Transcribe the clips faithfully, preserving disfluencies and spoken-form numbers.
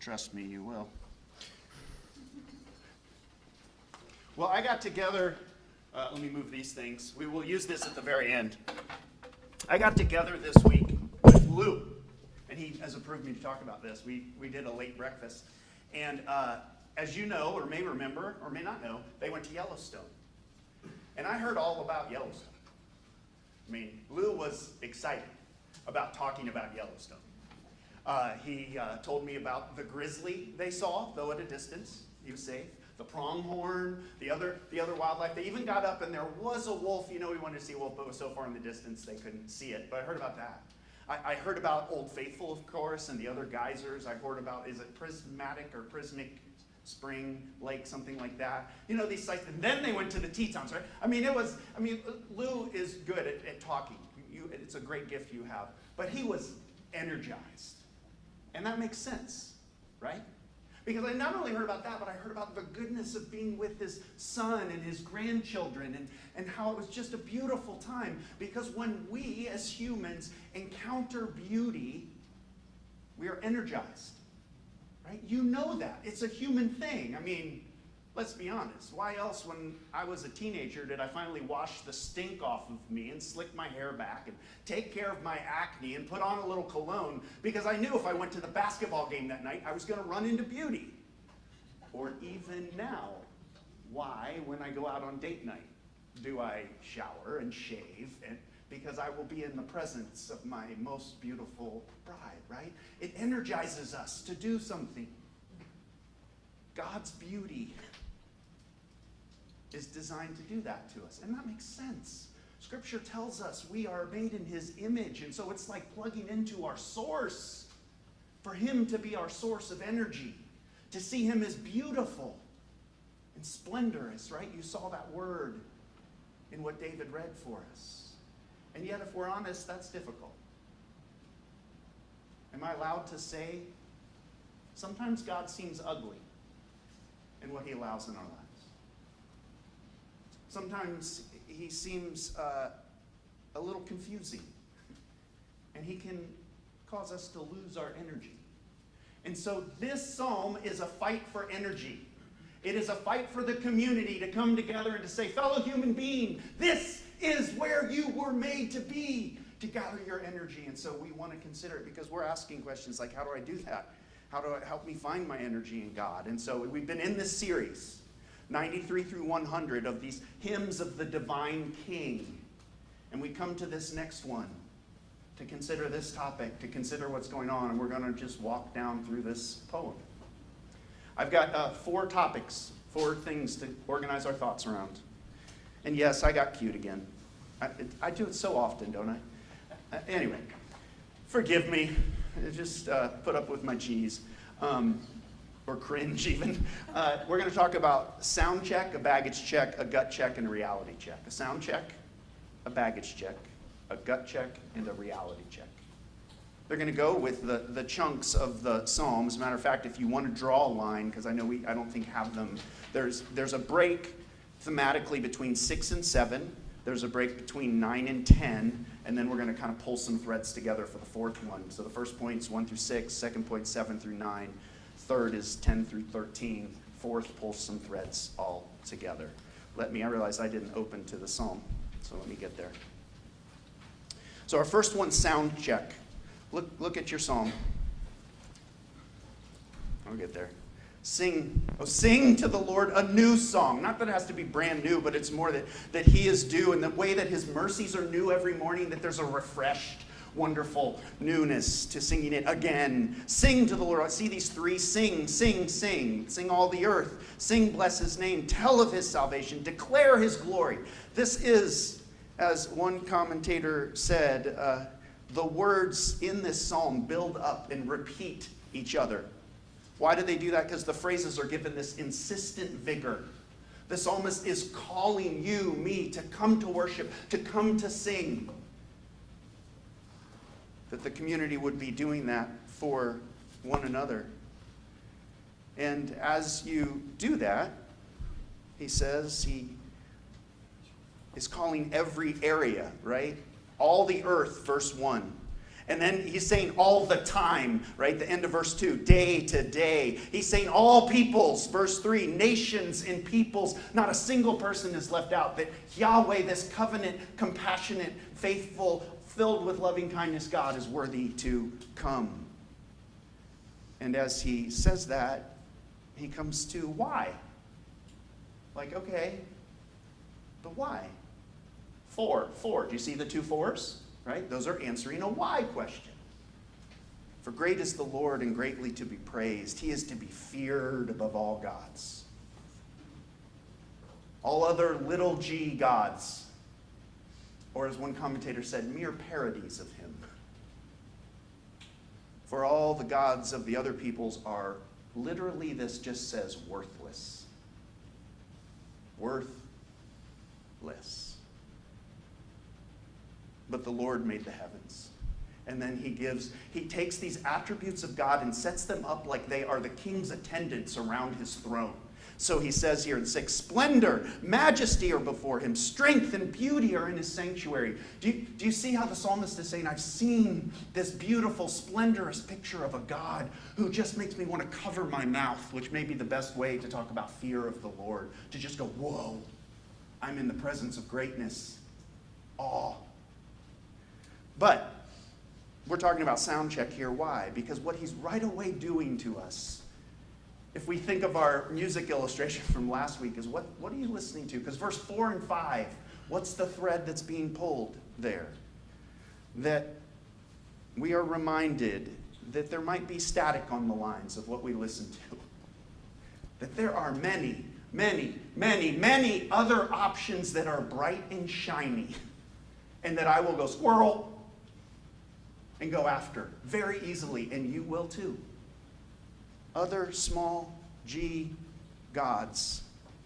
Trust me, you will. Well, I got together, uh, let me move these things. We will use this at the very end. I got together this week with Lou, and he has approved me to talk about this. We, we did a late breakfast. And uh, as you know, or may remember, or may not know, they went to Yellowstone. And I heard all about Yellowstone. I mean, Lou was excited about talking about Yellowstone. Uh, he uh, told me about the grizzly they saw, though at a distance. He was safe. The pronghorn, the other the other wildlife. They even got up and there was a wolf. You know, we wanted to see a wolf, but it was so far in the distance they couldn't see it. But I heard about that. I, I heard about Old Faithful, of course, and the other geysers. I heard about, is it Prismatic or Prismic Spring Lake, something like that. You know, these sites. And then they went to the Tetons, right? I mean, it was, I mean, Lou is good at, at talking. You, it's a great gift you have. But he was energized. And that makes sense, right? Because I not only heard about that, but I heard about the goodness of being with his son and his grandchildren and, and how it was just a beautiful time. Because when we as humans encounter beauty, we are energized, right? You know that. It's a human thing. I mean, let's be honest. Why else, when I was a teenager, did I finally wash the stink off of me and slick my hair back and take care of my acne and put on a little cologne? Because I knew if I went to the basketball game that night, I was going to run into beauty. Or even now, why, when I go out on date night, do I shower and shave? And because I will be in the presence of my most beautiful bride, right? It energizes us to do something. God's beauty is designed to do that to us. And that makes sense. Scripture tells us we are made in his image. And so it's like plugging into our source. For him to be our source of energy. To see him as beautiful and splendorous, right? You saw that word in what David read for us. And yet, if we're honest, that's difficult. Am I allowed to say, sometimes God seems ugly in what he allows in our lives? Sometimes he seems uh, a little confusing, and he can cause us to lose our energy. And so this psalm is a fight for energy. It is a fight for the community to come together and to say, fellow human being, this is where you were made to be, to gather your energy. And so we want to consider it because we're asking questions like, how do I do that? How do I help me find my energy in God? And so we've been in this series, ninety-three through one hundred, of these hymns of the divine King. And we come to this next one to consider this topic, to consider what's going on. And we're going to just walk down through this poem. I've got uh, four topics, four things to organize our thoughts around. And yes, I got cute again. I, it, I do it so often, don't I? Uh, anyway, forgive me. Just uh, put up with my cheese. Um, or cringe even. Uh, we're going to talk about sound check, a baggage check, a gut check, and a reality check. A sound check, a baggage check, a gut check, and a reality check. They're going to go with the, the chunks of the psalm. As a matter of fact, if you want to draw a line, because I know we I don't think have them, there's there's a break thematically between six and seven. There's a break between nine and ten, and then we're going to kind of pull some threads together for the fourth one. So the first point's one through six, second point seven through nine, third is ten through thirteen, fourth pulls some threads all together. Let me, I realize I didn't open to the psalm, so let me get there. So our first one, sound check. Look, look at your psalm. I'll get there. Sing, oh, sing to the Lord a new song. Not that it has to be brand new, but it's more that, that he is due, and the way that his mercies are new every morning, that there's a refreshed, wonderful newness to singing it again. Sing to the Lord. I see these three. Sing, sing, sing. Sing all the earth. Sing, bless his name. Tell of his salvation. Declare his glory. This is, as one commentator said, uh, the words in this psalm build up and repeat each other. Why do they do that? Because the phrases are given this insistent vigor. The psalmist is calling you, me, to come to worship, to come to sing. That the community would be doing that for one another. And as you do that, he says he is calling every area, right? All the earth, verse one. And then he's saying all the time, right? The end of verse two, day to day. He's saying all peoples, verse three, nations and peoples. Not a single person is left out. That Yahweh, this covenant, compassionate, faithful, filled with loving kindness God, is worthy to come. And as he says that, he comes to why. Like, okay, but why? Four, four. Do you see the two fours? Right? Those are answering a why question. For great is the Lord and greatly to be praised. He is to be feared above all gods. All other little g gods, or as one commentator said, mere parodies of him. For all the gods of the other peoples are, literally this just says, worthless. Worthless. But the Lord made the heavens. And then he gives, he takes these attributes of God and sets them up like they are the king's attendants around his throne. So he says here in six, splendor, majesty are before him, strength and beauty are in his sanctuary. Do you, do you see how the psalmist is saying, I've seen this beautiful, splendorous picture of a God who just makes me want to cover my mouth, which may be the best way to talk about fear of the Lord, to just go, whoa, I'm in the presence of greatness, awe. But we're talking about sound check here. Why? Because what he's right away doing to us, if we think of our music illustration from last week, is what, what are you listening to? Because verse four and five, what's the thread that's being pulled there? That we are reminded that there might be static on the lines of what we listen to. That there are many, many, many, many other options that are bright and shiny. And that I will go squirrel and go after very easily, and you will too. Other small g gods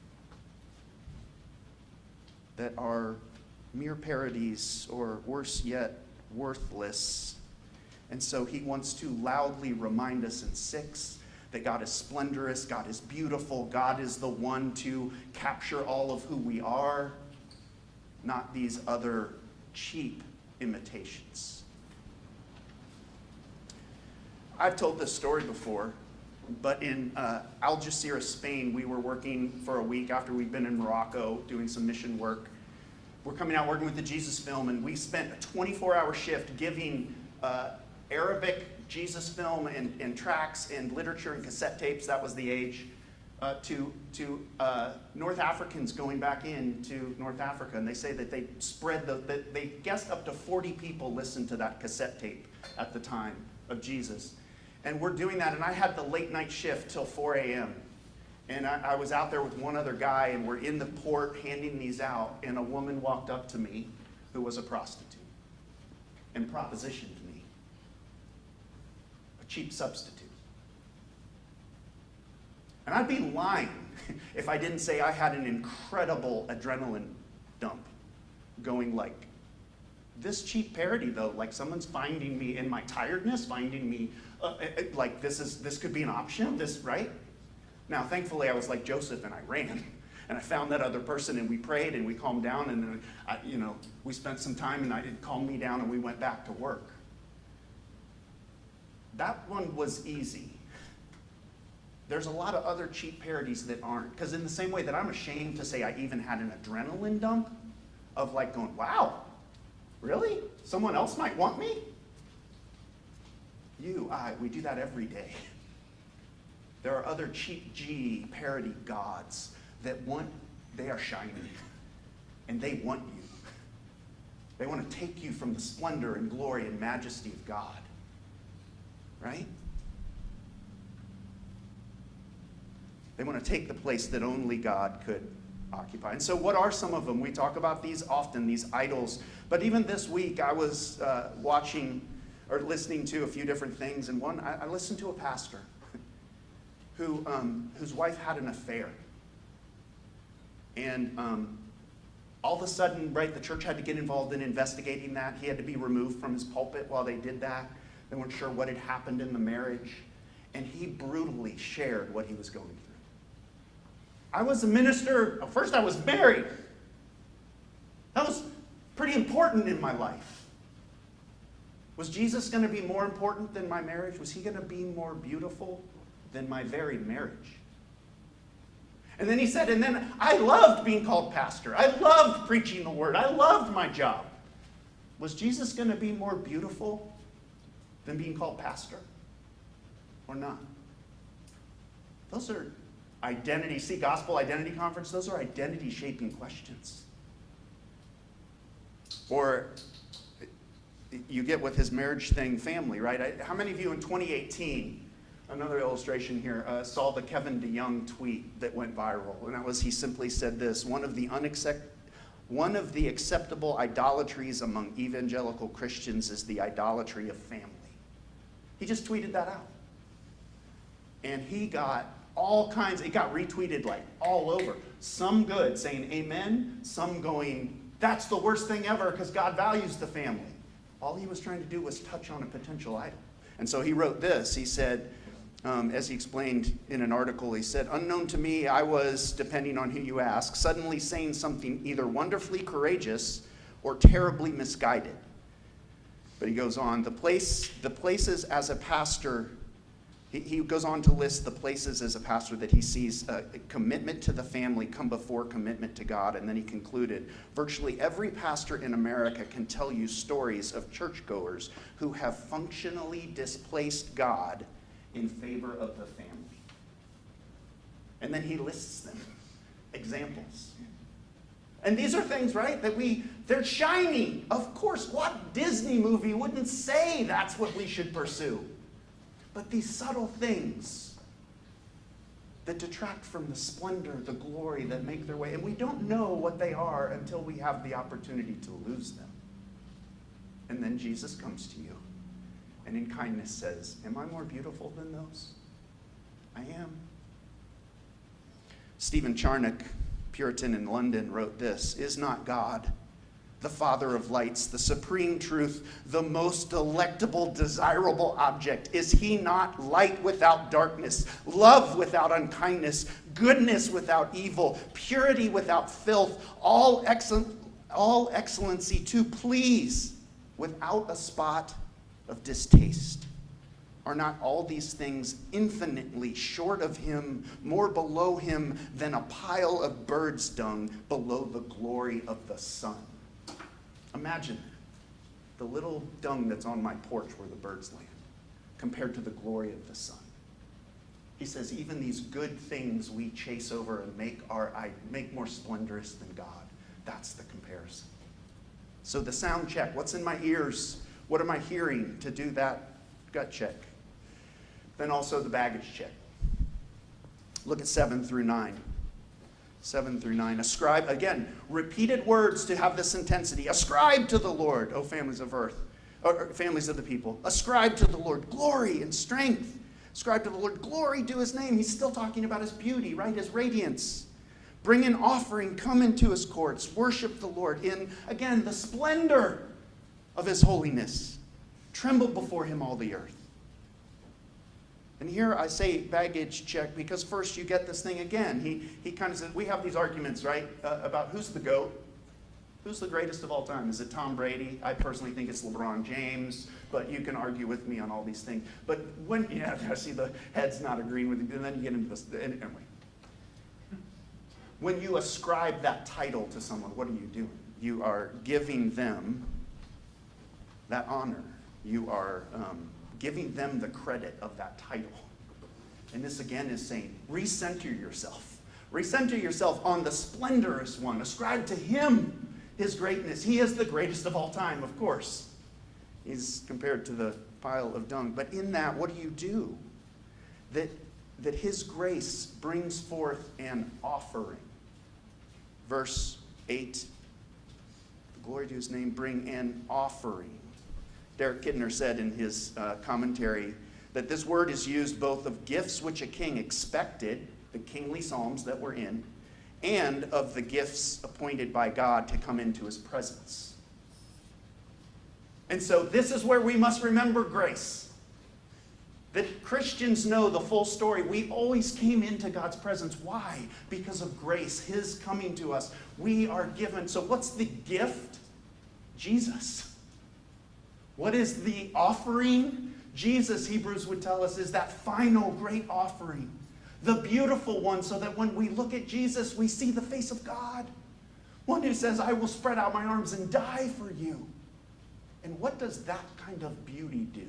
that are mere parodies, or worse yet, worthless. And so he wants to loudly remind us in six that God is splendorous, God is beautiful, God is the one to capture all of who we are, not these other cheap imitations. I've told this story before, but in uh, Algeciras, Spain, we were working for a week after we'd been in Morocco doing some mission work. We're coming out working with the Jesus Film, and we spent a twenty-four hour shift giving uh, Arabic Jesus Film and, and tracts and literature and cassette tapes, that was the age, uh, to, to uh, North Africans going back into North Africa. And they say that they spread, the, that they guessed up to forty people listened to that cassette tape at the time of Jesus. And we're doing that, and I had the late night shift till four a.m. And I, I was out there with one other guy, and we're in the port handing these out, and a woman walked up to me who was a prostitute and propositioned me. A cheap substitute. And I'd be lying if I didn't say I had an incredible adrenaline dump going like, this cheap parody though, like someone's finding me in my tiredness, finding me Uh, it, like this is this could be an option, this, right? Now, thankfully, I was like Joseph and I ran, and I found that other person, and we prayed and we calmed down, and then I, you know, we spent some time, and I, it calmed me down, and we went back to work. That one was easy. There's a lot of other cheap parodies that aren't, because in the same way that I'm ashamed to say I even had an adrenaline dump of like going, wow, really? Someone else might want me? You, I, we do that every day. There are other cheap G parody gods that want, they are shiny, and they want you. They want to take you from the splendor and glory and majesty of God, right? They want to take the place that only God could occupy. And so what are some of them? We talk about these often, these idols. But even this week, I was uh, watching or listening to a few different things, and one, I, I listened to a pastor who, um, whose wife had an affair. And um, all of a sudden, right, the church had to get involved in investigating that. He had to be removed from his pulpit while they did that. They weren't sure what had happened in the marriage. And he brutally shared what he was going through. I was a minister. First, I was married. That was pretty important in my life. Was Jesus going to be more important than my marriage? Was he going to be more beautiful than my very marriage? And then he said, and then I loved being called pastor. I loved preaching the word. I loved my job. Was Jesus going to be more beautiful than being called pastor? Or not? Those are identity. See, Gospel Identity Conference, those are identity-shaping questions. Or you get with his marriage thing, family, right? I, how many of you in twenty eighteen, another illustration here, uh, saw the Kevin DeYoung tweet that went viral? And that was, he simply said this: one of the unaccept, one of the acceptable idolatries among evangelical Christians is the idolatry of family. He just tweeted that out. And he got all kinds, it got retweeted like all over. Some good, saying amen, some going, that's the worst thing ever because God values the family. All he was trying to do was touch on a potential idol. And so he wrote this. He said, um, as he explained in an article, he said, unknown to me, I was, depending on who you ask, suddenly saying something either wonderfully courageous or terribly misguided. But he goes on, the place, the places as a pastor, he, he goes on to list the places as a pastor that he sees uh, commitment to the family come before commitment to God. And then he concluded, virtually every pastor in America can tell you stories of churchgoers who have functionally displaced God in favor of the family. And then he lists them, examples. And these are things, right, that we, they're shiny. Of course, what Disney movie wouldn't say that's what we should pursue? But these subtle things that detract from the splendor, the glory that make their way, and we don't know what they are until we have the opportunity to lose them. And then Jesus comes to you and in kindness says, am I more beautiful than those? I am. Stephen Charnock, Puritan in London, wrote this: is not God, the Father of lights, the supreme truth, the most delectable, desirable object? Is he not light without darkness, love without unkindness, goodness without evil, purity without filth, all excellent, all excellency to please, without a spot of distaste? Are not all these things infinitely short of him, more below him than a pile of bird's dung below the glory of the sun? Imagine the little dung that's on my porch where the birds land compared to the glory of the sun. He says even these good things we chase over and make our make more splendorous than God, that's the comparison. So the sound check, what's in my ears? What am I hearing to do that gut check? Then also the baggage check. Look at seven through nine. Seven through nine. Ascribe, again, repeated words to have this intensity. Ascribe to the Lord, O families of earth, or families of the people. Ascribe to the Lord glory and strength. Ascribe to the Lord glory, do his name. He's still talking about his beauty, right? His radiance. Bring an offering, come into his courts. Worship the Lord in, again, the splendor of his holiness. Tremble before him, all the earth. And here I say baggage check because first you get this thing again. He, he kind of says, we have these arguments, right, uh, about who's the GOAT? Who's the greatest of all time? Is it Tom Brady? I personally think it's LeBron James, but you can argue with me on all these things. But when, yeah, I see the head's not agreeing with you, and then you get into this, anyway. When you ascribe that title to someone, what are you doing? You are giving them that honor. You are um, giving them the credit of that title. And this again is saying, recenter yourself. Recenter yourself on the splendorous one. Ascribe to him his greatness. He is the greatest of all time, of course. He's compared to the pile of dung. But in that, what do you do? That, that his grace brings forth an offering. Verse eight, the glory to his name, bring an offering. Derek Kidner said in his uh, commentary that this word is used both of gifts which a king expected, the kingly psalms that we're in, and of the gifts appointed by God to come into his presence. And so this is where we must remember grace. That Christians know the full story. We always came into God's presence. Why? Because of grace, his coming to us. We are given. So what's the gift? Jesus. What is the offering? Jesus, Hebrews would tell us, is that final great offering. The beautiful one, so that when we look at Jesus, we see the face of God. One who says, I will spread out my arms and die for you. And what does that kind of beauty do?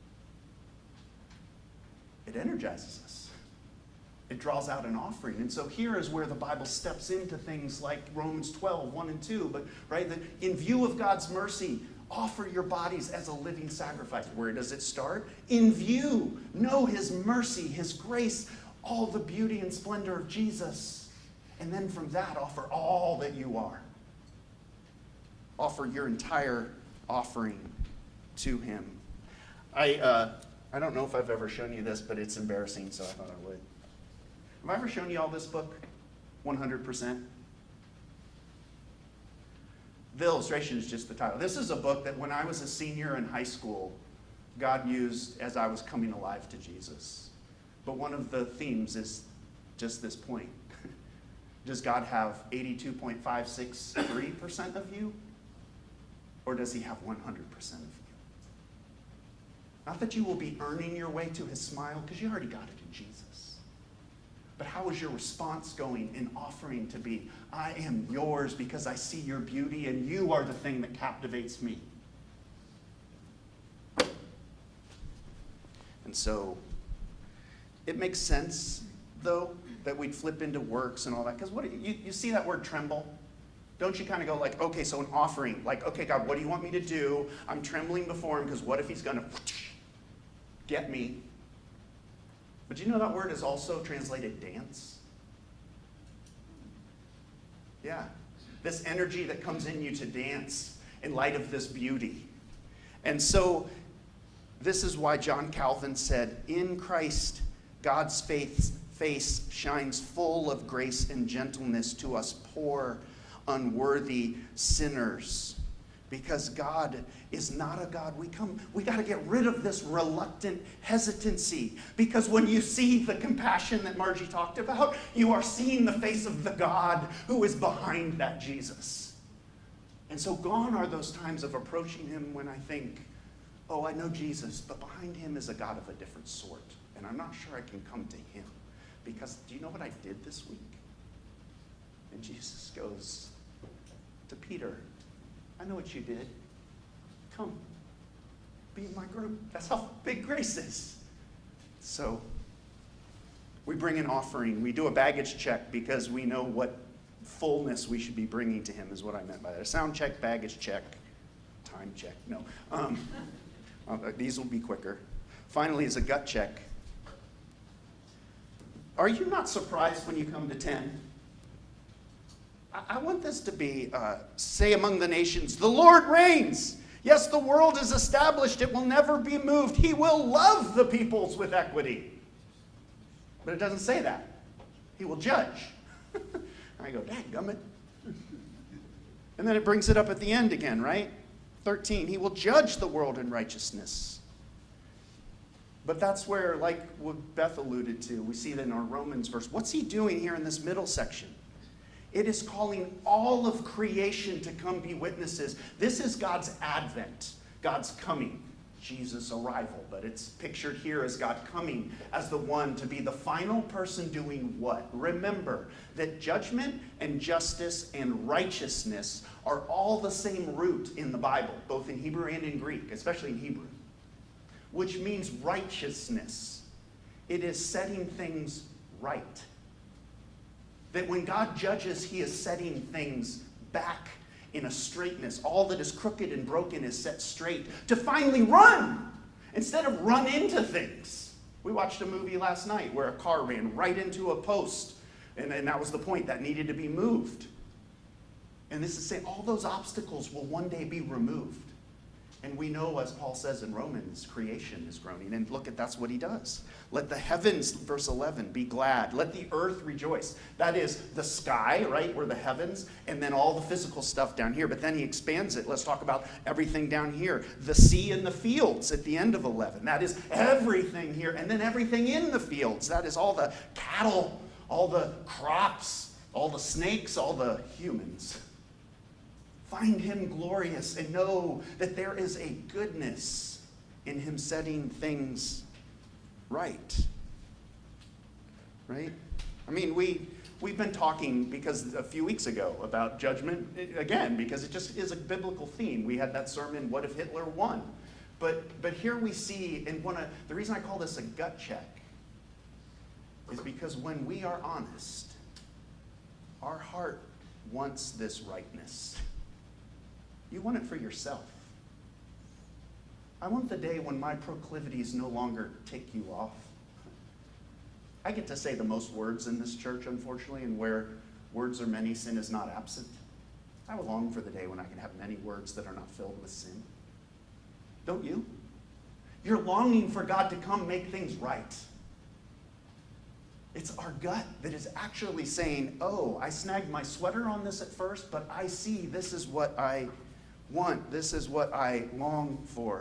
It energizes us. It draws out an offering. And so here is where the Bible steps into things like Romans twelve, one and two. But right, that in view of God's mercy, offer your bodies as a living sacrifice. Where does it start? In view. Know his mercy, his grace, all the beauty and splendor of Jesus. And then from that, offer all that you are. Offer your entire offering to him. I uh, I don't know if I've ever shown you this, but it's embarrassing, so I thought I would. Have I ever shown you all this book? one hundred percent? The illustration is just the title. This is a book that when I was a senior in high school, God used as I was coming alive to Jesus. But one of the themes is just this point. Does God have eighty-two point five six three percent of you? Or does he have one hundred percent of you? Not that you will be earning your way to his smile, because you already got it in Jesus. But how is your response going in offering to be, I am yours because I see your beauty and you are the thing that captivates me? And so, it makes sense, though, that we'd flip into works and all that. Because what you, you see that word tremble? Don't you kind of go like, okay, so an offering. Like, okay, God, what do you want me to do? I'm trembling before him because what if he's going to get me? But you know that word is also translated dance? Yeah. This energy that comes in you to dance in light of this beauty. And so this is why John Calvin said, in Christ, God's faith, face shines full of grace and gentleness to us poor, unworthy sinners. Because God is not a God. We come, we got to get rid of this reluctant hesitancy. Because when you see the compassion that Margie talked about, you are seeing the face of the God who is behind that Jesus. And so gone are those times of approaching him when I think, oh, I know Jesus, but behind him is a God of a different sort. And I'm not sure I can come to him. Because do you know what I did this week? And Jesus goes to Peter, I know what you did. Come, be in my group. That's how big grace is. So, we bring an offering. We do a baggage check because we know what fullness we should be bringing to him is what I meant by that. A sound check, baggage check, time check. No. Um, uh, these will be quicker. Finally is a gut check. Are you not surprised when you come to ten? I want this to be, uh, say among the nations, the Lord reigns. Yes, the world is established. It will never be moved. He will love the peoples with equity. But it doesn't say that. He will judge. I go, dadgummit. And then it brings it up at the end again, right? thirteen, he will judge the world in righteousness. But that's where, like what Beth alluded to, we see that in our Romans verse. What's he doing here in this middle section? It is calling all of creation to come be witnesses. This is God's advent, God's coming, Jesus' arrival. But it's pictured here as God coming as the one to be the final person doing what? Remember that judgment and justice and righteousness are all the same root in the Bible, both in Hebrew and in Greek, especially in Hebrew, which means righteousness. It is setting things right. That when God judges, he is setting things back in a straightness. All that is crooked and broken is set straight to finally run instead of run into things. We watched a movie last night where a car ran right into a post, and, and that was the point, that needed to be moved. And this is saying all those obstacles will one day be removed. And we know, as Paul says in Romans, creation is groaning. And look at, that's what he does. Let the heavens, verse eleven, be glad. Let the earth rejoice. That is the sky, right, where the heavens, and then all the physical stuff down here. But then he expands it. Let's talk about everything down here. The sea and the fields at the end of eleven. That is everything here. And then everything in the fields. That is all the cattle, all the crops, all the snakes, all the humans. Find him glorious and know that there is a goodness in him setting things right. Right? I mean, we, we've been talking because a few weeks ago about judgment, again, because it just is a biblical theme. We had that sermon, What if Hitler won? But, but here we see, and one of, the reason I call this a gut check is because when we are honest, our heart wants this rightness. You want it for yourself. I want the day when my proclivities no longer tick you off. I get to say the most words in this church, unfortunately, and where words are many, sin is not absent. I would long for the day when I can have many words that are not filled with sin. Don't you? You're longing for God to come make things right. It's our gut that is actually saying, oh, I snagged my sweater on this at first, but I see this is what I want. This is what I long for.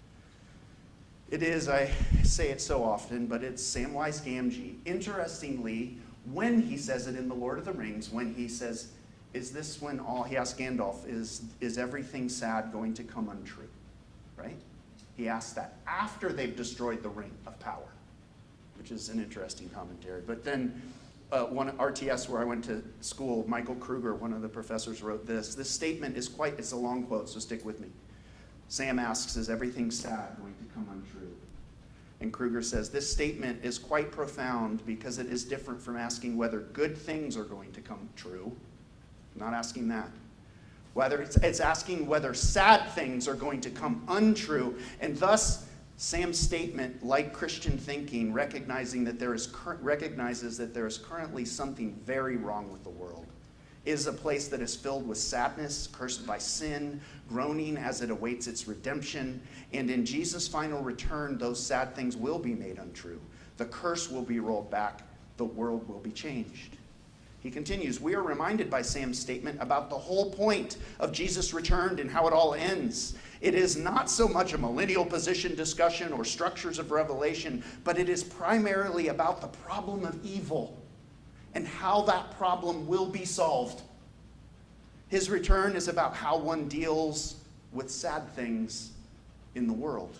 It is, I say it so often, but it's Samwise Gamgee. Interestingly, when he says it in The Lord of the Rings, when he says, is this when all, he asks Gandalf, is, is everything sad going to come untrue? Right? He asks that after they've destroyed the Ring of Power, which is an interesting commentary. But then uh, one R T S where I went to school, Michael Kruger, one of the professors, wrote this. This statement is quite, it's a long quote, so stick with me. Sam asks, is everything sad going to come untrue? And Kruger says, this statement is quite profound because it is different from asking whether good things are going to come true. I'm not asking that. Whether it's, it's asking whether sad things are going to come untrue. And thus, Sam's statement, like Christian thinking, recognizing that there is cur- recognizes that there is currently something very wrong with the world, is a place that is filled with sadness, cursed by sin, groaning as it awaits its redemption. And in Jesus' final return, those sad things will be made untrue. The curse will be rolled back. The world will be changed. He continues, we are reminded by Sam's statement about the whole point of Jesus' return and how it all ends. It is not so much a millennial position discussion or structures of revelation, but it is primarily about the problem of evil and how that problem will be solved. His return is about how one deals with sad things in the world.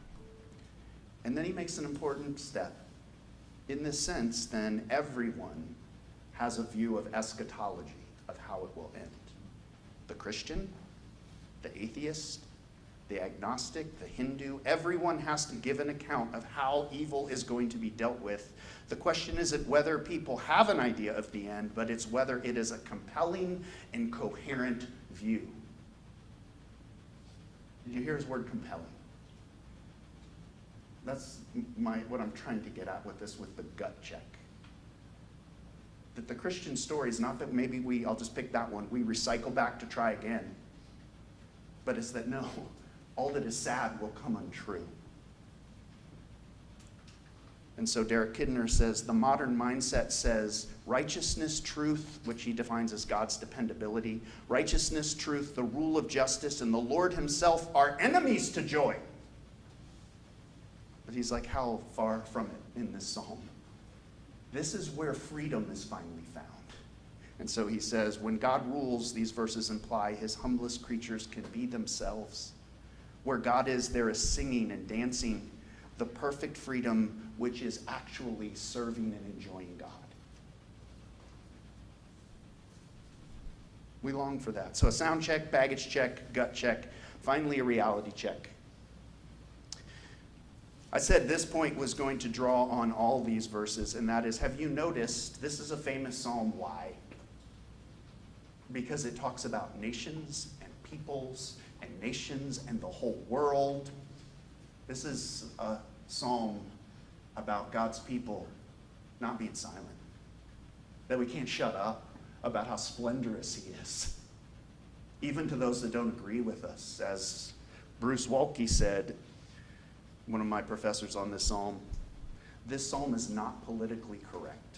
And then he makes an important step. In this sense, then, everyone has a view of eschatology, of how it will end. The Christian, the atheist, the agnostic, the Hindu, everyone has to give an account of how evil is going to be dealt with. The question isn't whether people have an idea of the end, but it's whether it is a compelling and coherent view. Did you hear his word compelling? That's my, what I'm trying to get at with this, with the gut check. That the Christian story is not that maybe we, I'll just pick that one, we recycle back to try again. But it's that no, all that is sad will come untrue. And so Derek Kidner says, the modern mindset says righteousness, truth, which he defines as God's dependability, righteousness, truth, the rule of justice, and the Lord himself are enemies to joy. But he's like, how far from it in this psalm? This is where freedom is finally found. And so he says, when God rules, these verses imply his humblest creatures can be themselves. Where God is, there is singing and dancing, the perfect freedom which is actually serving and enjoying God. We long for that. So a sound check, baggage check, gut check, finally a reality check. I said this point was going to draw on all these verses, and that is, have you noticed, this is a famous psalm. Why? Because it talks about nations and peoples and nations and the whole world. This is a psalm about God's people not being silent, that we can't shut up about how splendorous he is, even to those that don't agree with us. As Bruce Waltke said, one of my professors on this psalm, this psalm is not politically correct.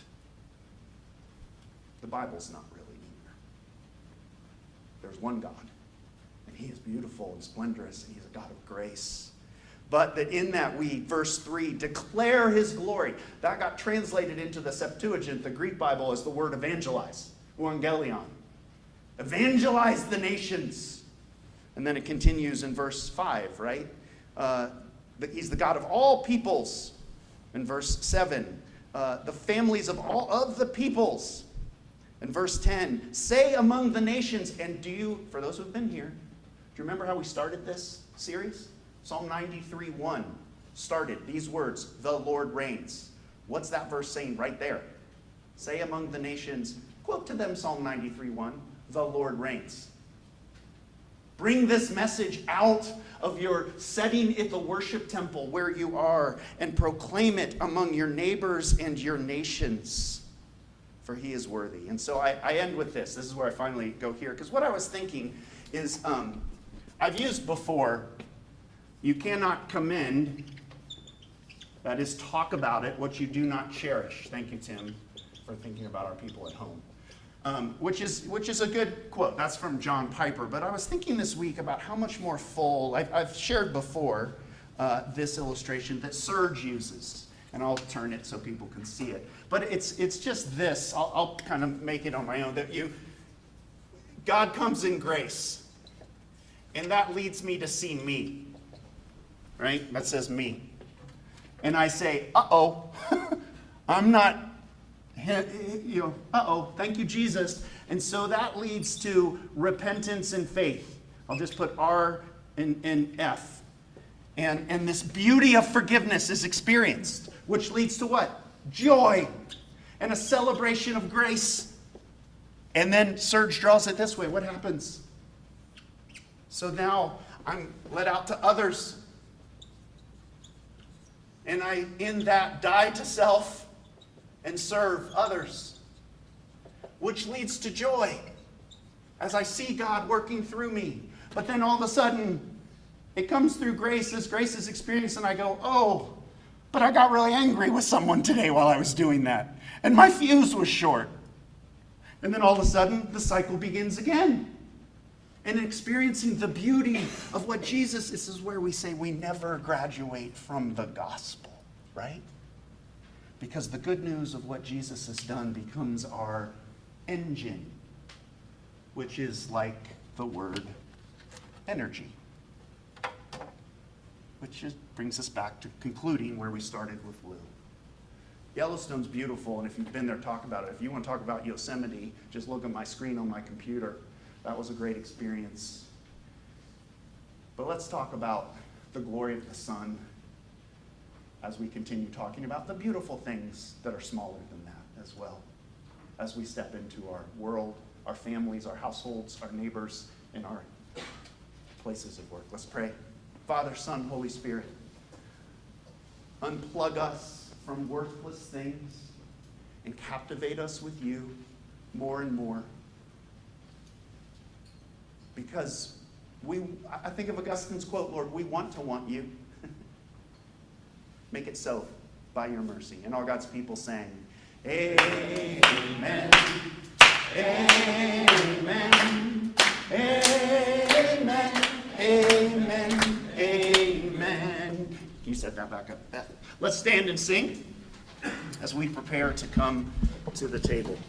The Bible's not really either. There's one God, and he is beautiful and splendorous, and he's a God of grace. But that in that we, verse three, declare his glory. That got translated into the Septuagint, the Greek Bible, as the word evangelize, euangelion. Evangelize the nations. And then it continues in verse five, right? Uh, he's the God of all peoples. In verse seven, uh, the families of all of the peoples. In verse ten, say among the nations, and do you, for those who have been here, do you remember how we started this series? Psalm ninety-three one started these words, the Lord reigns. What's that verse saying right there? Say among the nations, quote to them Psalm ninety-three one, the Lord reigns. Bring this message out of your setting at the worship temple where you are and proclaim it among your neighbors and your nations, for he is worthy. And so I, I end with this. This is where I finally go here. Because what I was thinking is, um, I've used before, you cannot commend, that is talk about it, what you do not cherish. Thank you, Tim, for thinking about our people at home. Um, which is which is a good quote. That's from John Piper. But I was thinking this week about how much more full, I've, I've shared before uh, this illustration that Serge uses. And I'll turn it so people can see it. But it's it's just this. I'll, I'll kind of make it on my own. That you, God comes in grace. And that leads me to see me. Right? That says me. And I say, uh-oh, I'm not... You know, uh-oh, thank you, Jesus. And so that leads to repentance and faith. I'll just put R and, and F. And, and this beauty of forgiveness is experienced, which leads to what? Joy and a celebration of grace. And then Serge draws it this way. What happens? So now I'm let out to others. And I, in that, die to self and serve others, which leads to joy as I see God working through me. But then all of a sudden, it comes through grace, as grace is experienced, and I go, oh, but I got really angry with someone today while I was doing that, and my fuse was short. And then all of a sudden, the cycle begins again. And experiencing the beauty of what Jesus, this is where we say we never graduate from the gospel, right? Because the good news of what Jesus has done becomes our engine, which is like the word energy. Which just brings us back to concluding where we started with Lou. Yellowstone's beautiful, and if you've been there, talk about it. If you want to talk about Yosemite, just look at my screen on my computer. That was a great experience. But let's talk about the glory of the sun as we continue talking about the beautiful things that are smaller than that as well, as we step into our world, our families, our households, our neighbors, and our places of work. Let's pray. Father, Son, Holy Spirit, unplug us from worthless things and captivate us with you more and more. Because we, I think of Augustine's quote, Lord, we want to want you. Make it so by your mercy. And all God's people sang, amen, amen, amen, amen, amen. You said that back up, Beth. Let's stand and sing as we prepare to come to the table.